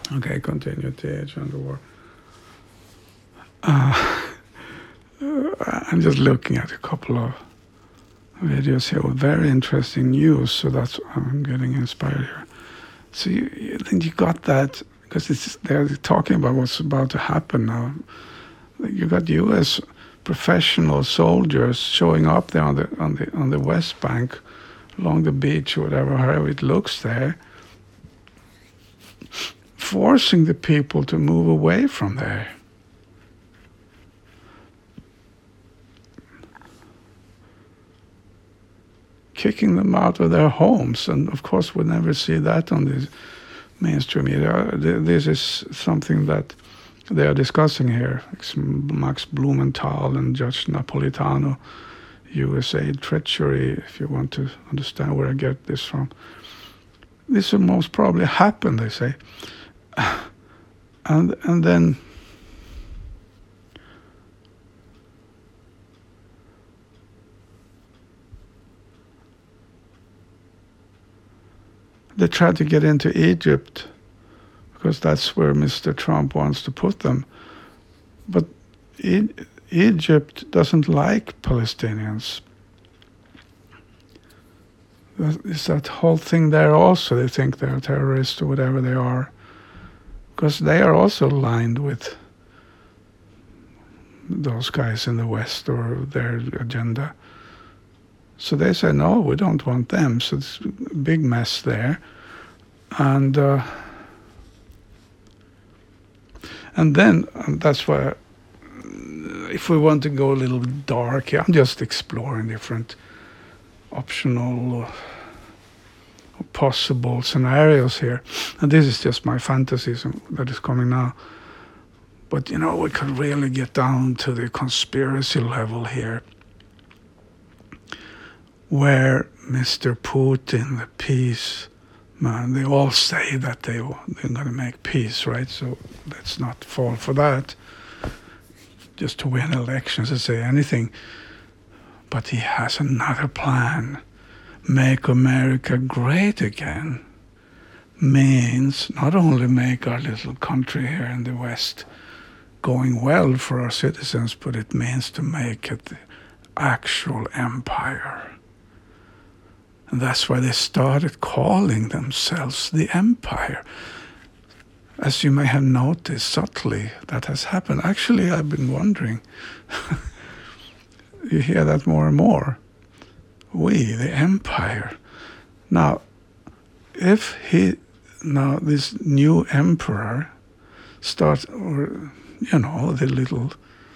Okay, continue. TH and the war. I'm just looking at a couple of videos here with very interesting news, so that's why I'm getting inspired here. So then you got that because they're talking about what's about to happen now. You got U.S. professional soldiers showing up there on the West Bank, along the beach, or whatever, however it looks there, forcing the people to move away from there. Kicking them out of their homes, and of course we never see that on the mainstream media. This is something that they are discussing here. It's Max Blumenthal and Judge Napolitano, USA treachery, if you want to understand where I get this from. This will most probably happen, they say. And then they try to get into Egypt because that's where Mr. Trump wants to put them. But Egypt doesn't like Palestinians. There's that whole thing there also. They think they're terrorists or whatever they are, because they are also aligned with those guys in the West or their agenda. So they say, no, we don't want them. So it's a big mess there. And then that's why, if we want to go a little dark, I'm just exploring different optional possible scenarios here. And this is just my fantasies that is coming now. But, we could really get down to the conspiracy level here, where Mr. Putin, the peace man, they all say that they're going to make peace, right? So let's not fall for that. Just to win elections, to say anything. But he has another plan. Make America great again means not only make our little country here in the West going well for our citizens, but it means to make it the actual empire. And that's why they started calling themselves the empire. As you may have noticed subtly, that has happened. Actually, I've been wondering. You hear that more and more. We, the empire. Now, if this new emperor starts, or, the little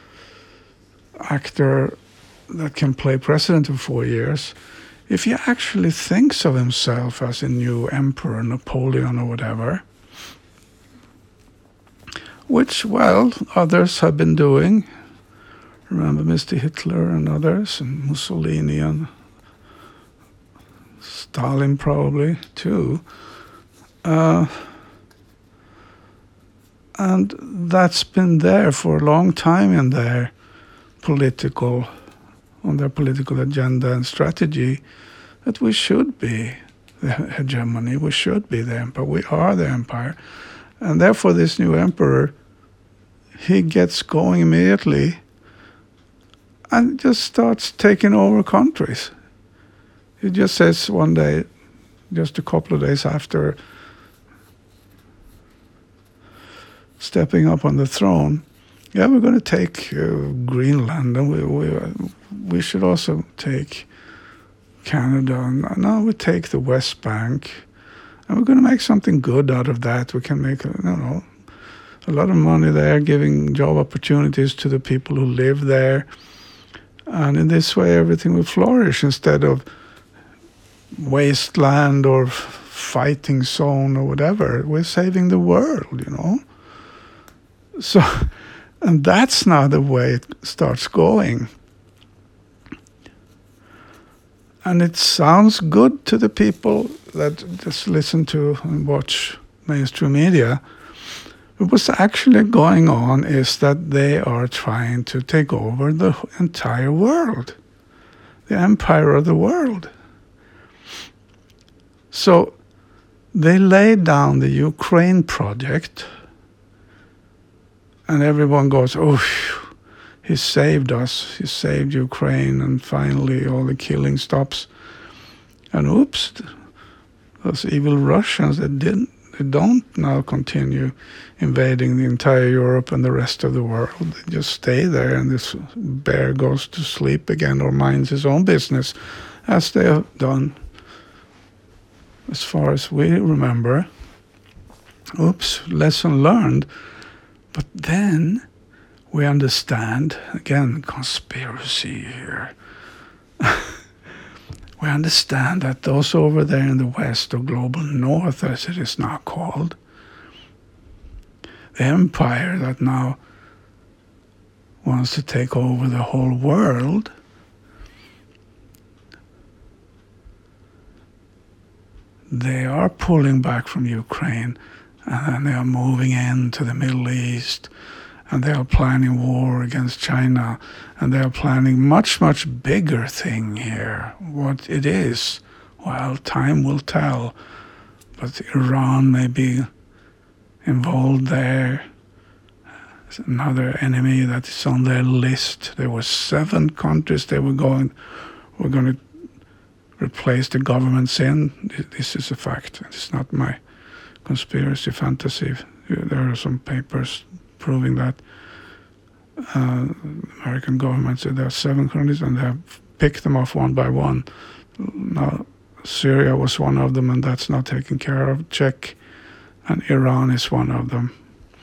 actor that can play president for 4 years, if he actually thinks of himself as a new emperor, Napoleon or whatever, which, others have been doing. Remember Mr. Hitler and others, and Mussolini and Stalin probably too. And that's been there for a long time in their political agenda and strategy, that we should be the hegemony, we should be the empire, we are the empire. And therefore this new emperor, he gets going immediately and just starts taking over countries. He just says one day, just a couple of days after stepping up on the throne, we're going to take Greenland, and we should also take Canada, and now we take the West Bank, and we're going to make something good out of that. We can make a lot of money there, giving job opportunities to the people who live there, and in this way everything will flourish instead of wasteland or fighting zone or whatever. We're saving the world, So, and that's now the way it starts going. And it sounds good to the people that just listen to and watch mainstream media. But what's actually going on is that they are trying to take over the entire world, the empire of the world. So they laid down the Ukraine project, and everyone goes, oh, phew, he saved us, he saved Ukraine, and finally all the killing stops. And oops, those evil Russians that they don't now continue invading the entire Europe and the rest of the world. They just stay there, and this bear goes to sleep again or minds his own business, as they have done as far as we remember. Oops, lesson learned. But then we understand, again, conspiracy here. We understand that those over there in the West, or global North as it is now called, the empire that now wants to take over the whole world, they are pulling back from Ukraine, and then they are moving into the Middle East, and they are planning war against China, and they are planning much, much bigger thing here. What it is, well, time will tell, but Iran may be involved there. It's another enemy that is on their list. There were 7 countries they were going to replace the governments in. This is a fact. It's not my conspiracy fantasy. There are some papers proving that the American government said there are 7 countries, and they have picked them off one by one. Now, Syria was one of them, and that's not taken care of. Czech and Iran is one of them.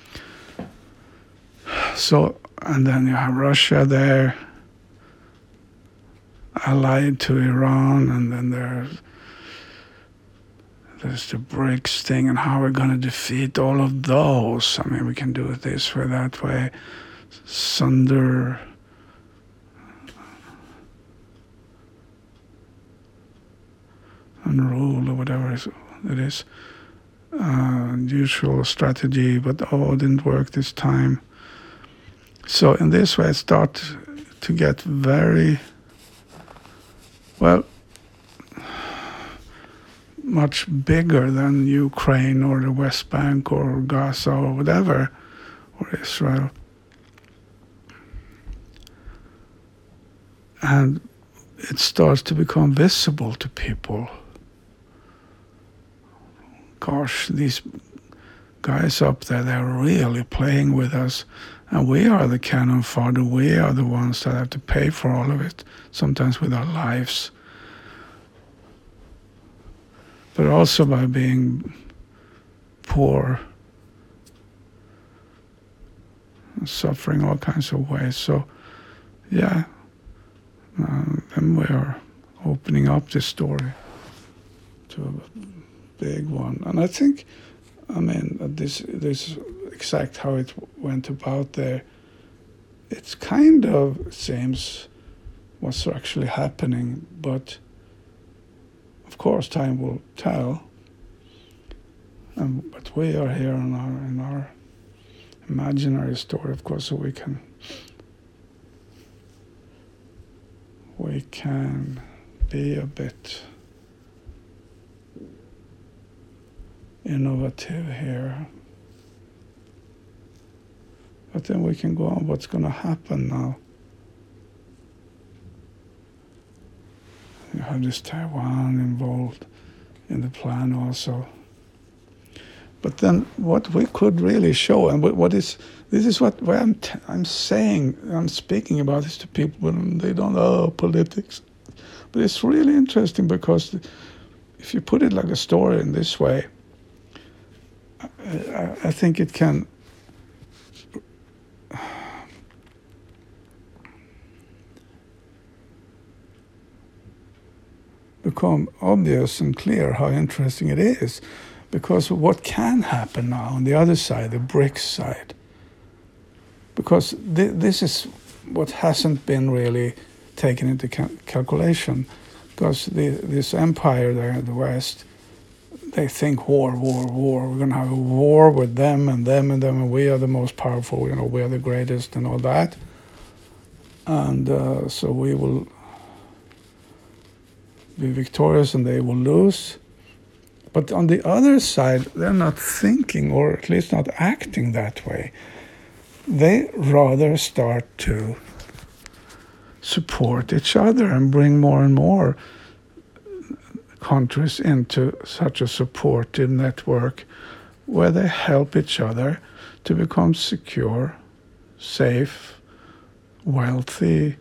So, and then you have Russia there, allied to Iran, and then there's the BRICS thing, and how we're going to defeat all of those. I mean, we can do it this way, that way, sunder and rule, or whatever it is. Usual strategy, but it didn't work this time. So in this way, I start to get very, well, much bigger than Ukraine or the West Bank or Gaza or whatever, or Israel. And it starts to become visible to people. Gosh, these guys up there, they're really playing with us. And we are the cannon fodder. We are the ones that have to pay for all of it, sometimes with our lives. But also by being poor, suffering all kinds of ways. So, yeah, then we are opening up this story to a big one. And I think, I mean, this exact how it went about there, it kind of seems what's actually happening, but of course time will tell. But we are here in our imaginary story, of course, so we can be a bit innovative here. But then we can go on what's going to happen now. You have this Taiwan involved in the plan also. But then what we could really show, and this is what I'm saying, I'm speaking about this to people when they don't know politics. But it's really interesting because if you put it like a story in this way, I think it can become obvious and clear how interesting it is. Because what can happen now on the other side, the BRICS side, because this is what hasn't been really taken into calculation, because this empire there in the West, they think war. We're going to have a war with them, and we are the most powerful, we are the greatest and all that. And so we will be victorious and they will lose. But on the other side, they're not thinking, or at least not acting that way. They rather start to support each other and bring more and more countries into such a supportive network where they help each other to become secure, safe, wealthy,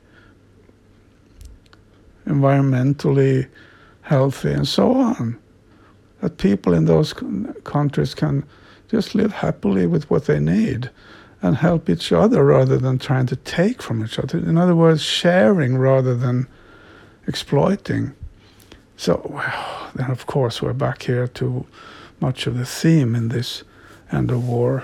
environmentally healthy, and so on. That people in those countries can just live happily with what they need and help each other rather than trying to take from each other. In other words, sharing rather than exploiting. So, well, then of course we're back here to much of the theme in this end of war.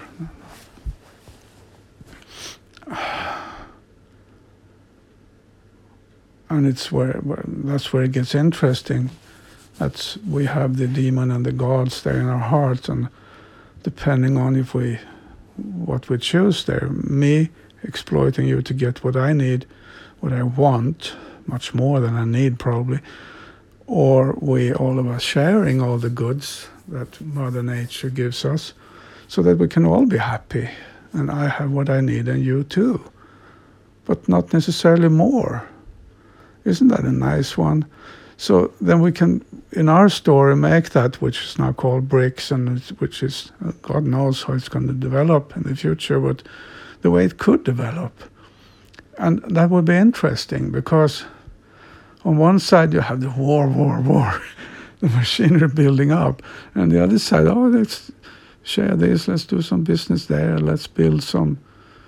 And that's where it gets interesting. We have the demon and the gods there in our hearts, and depending on what we choose there, me exploiting you to get what I need, what I want, much more than I need probably, or we all of us sharing all the goods that Mother Nature gives us, so that we can all be happy, and I have what I need and you too, but not necessarily more. Isn't that a nice one? So then we can, in our story, make that, which is now called BRICS, and which is, God knows how it's going to develop in the future, but the way it could develop. And that would be interesting, because on one side you have the war, the machinery building up, and the other side, let's share this, let's do some business there, let's build some,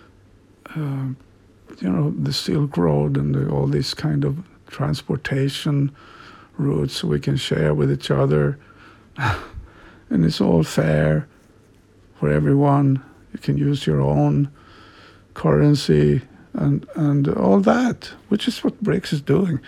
the Silk Road and all these kind of transportation routes so we can share with each other. And it's all fair for everyone. You can use your own currency and all that, which is what BRICS is doing.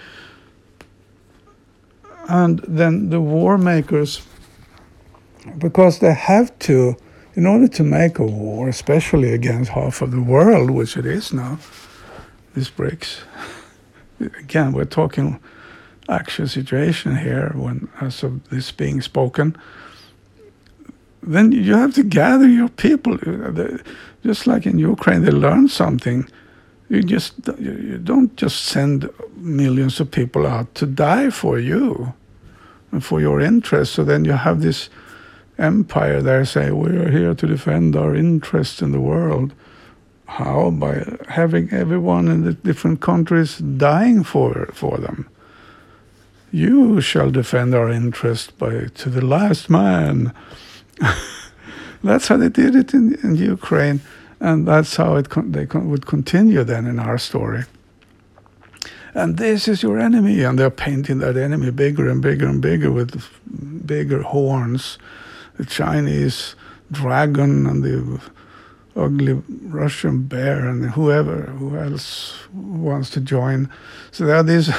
And then the war makers, because they have to, in order to make a war, especially against half of the world, which it is now, this BRICS. Again, we're talking actual situation here as of this being spoken. Then you have to gather your people. Just like in Ukraine, they learned something. You don't just send millions of people out to die for you and for your interests. So then you have this empire there saying, we are here to defend our interests in the world. How? By having everyone in the different countries dying for them. You shall defend our interest to the last man. That's how they did it in Ukraine, and that's how they would continue then in our story. And this is your enemy, and they're painting that enemy bigger and bigger and bigger with bigger horns, the Chinese dragon and the ugly Russian bear and who else wants to join. So there are these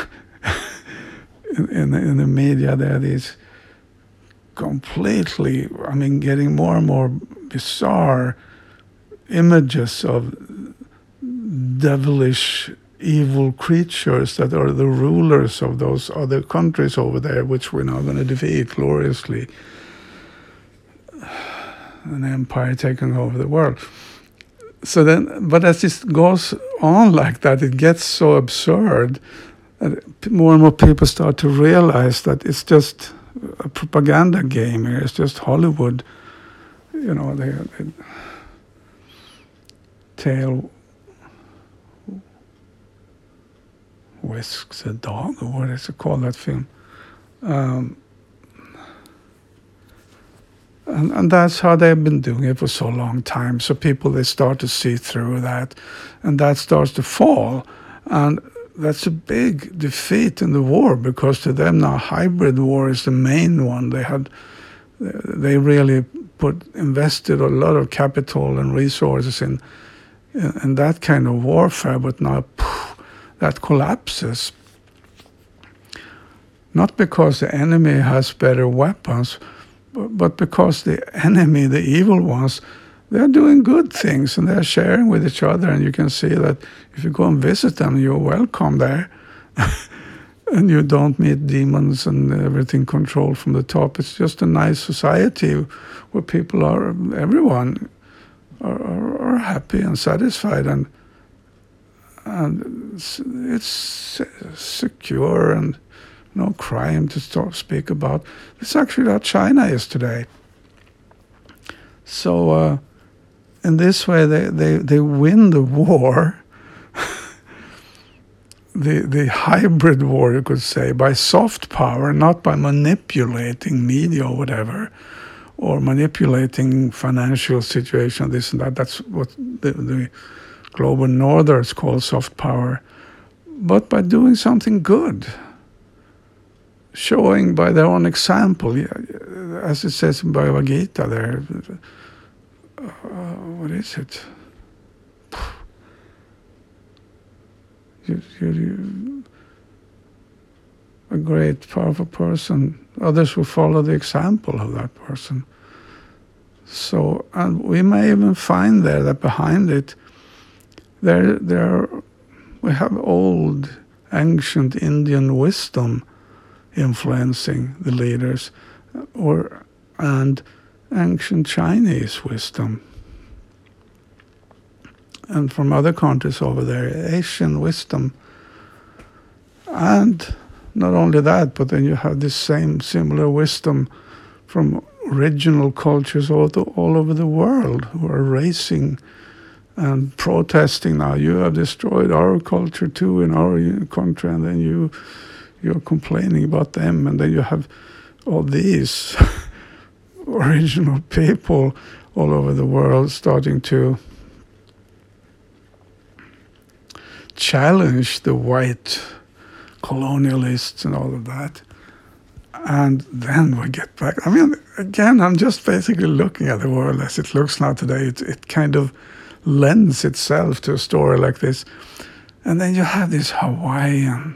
in the media, there are these completely, getting more and more bizarre images of devilish evil creatures that are the rulers of those other countries over there, which we're now going to defeat gloriously. An empire taking over the world. So then, but as this goes on like that, it gets so absurd that more and more people start to realize that it's just a propaganda game here. It's just Hollywood. They tail whisks a dog, or what is it called, that film? And that's how they've been doing it for so long time. So people, they start to see through that, and that starts to fall. And that's a big defeat in the war, because to them now hybrid war is the main one. They really invested a lot of capital and resources in that kind of warfare, but now that collapses. Not because the enemy has better weapons, but because the enemy, the evil ones, they're doing good things and they're sharing with each other. And you can see that if you go and visit them, you're welcome there. and you don't meet demons and everything controlled from the top. It's just a nice society where people are, everyone are happy and satisfied, and it's secure and no crime to speak about. It's actually how China is today. So in this way, they win the war, the hybrid war, you could say, by soft power, not by manipulating media or whatever, or manipulating financial situation, this and that. That's what the global northers call soft power, but by doing something good, showing by their own example, as it says in Bhagavad Gita there. What is it? A great, powerful person. Others will follow the example of that person. So, and we may even find there that behind it, we have old, ancient Indian wisdom influencing the leaders, and ancient Chinese wisdom. And from other countries over there, Asian wisdom. And not only that, but then you have this same similar wisdom from original cultures all over the world who are racing and protesting now. You have destroyed our culture too in our country, and then you're complaining about them, and then you have all these original people all over the world starting to challenge the white colonialists and all of that. And then we get back. I mean, again, I'm just basically looking at the world as it looks now today. It kind of lends itself to a story like this. And then you have this Hawaiian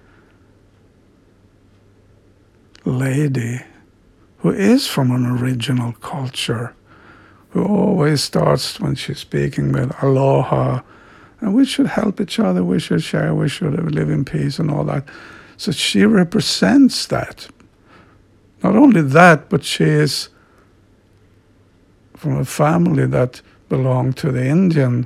lady who is from an original culture, who always starts when she's speaking with aloha, and we should help each other, we should share, we should live in peace and all that. So she represents that. Not only that, but she is from a family that belonged to the Indian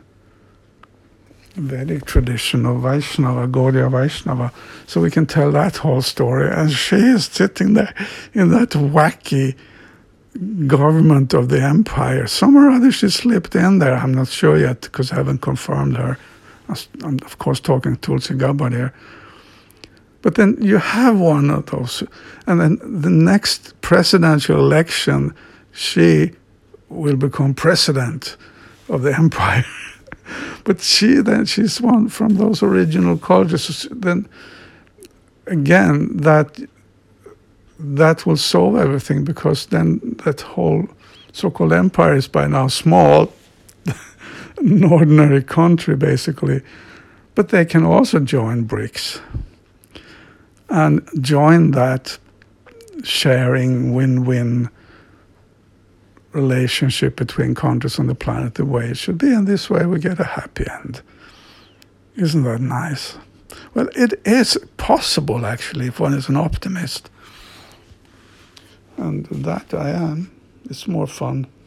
Vedic tradition of Vaishnava, Gaudiya Vaishnava. So we can tell that whole story. And she is sitting there in that wacky government of the empire. Somewhere or other she slipped in there. I'm not sure yet because I haven't confirmed her. I'm, of course, talking Tulsi Gabbard here. But then you have one of those. And then the next presidential election, she will become president of the empire. But she's one from those original cultures. So then, again, that will solve everything, because then that whole so-called empire is by now small, an ordinary country basically. But they can also join BRICS and join that sharing win-win relationship between countries on the planet the way it should be. And this way we get a happy end. Isn't that nice? Well, it is possible, actually, if one is an optimist. And that I am. It's more fun.